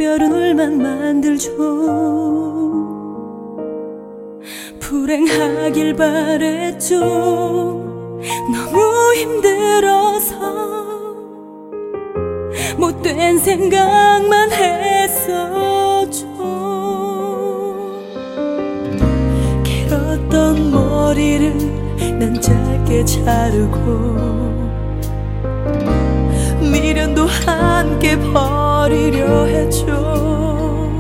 이별은 울만 만들죠. 불행하길 바랬죠. 너무 힘들어서 못된 생각만 했었죠. 길었던 머리를 난 짧게 자르고 미련도 함께 버리려 했죠.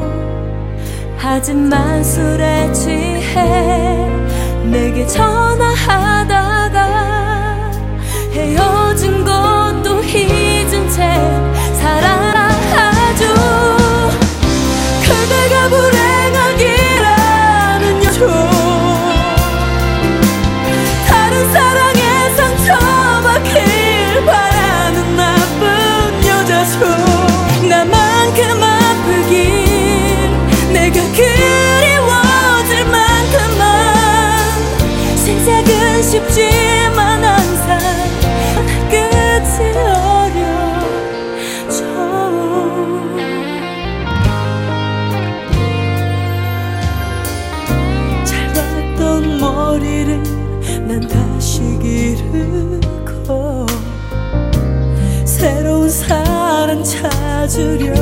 하지만 술에 취해 내게 전화하다가 헤어진 것도 잊은 채 살아라 하죠. 그대가 불행하기라는 여죠. 다른 사랑에 상처받길 바라는 나쁜 여자죠. 나만큼 아프길 내가 그리워질 만큼만 생각은 쉽지만 항상 끝이 어려져. 짧았던 머리를 난 다시 기르고 새로운 사랑 찾으려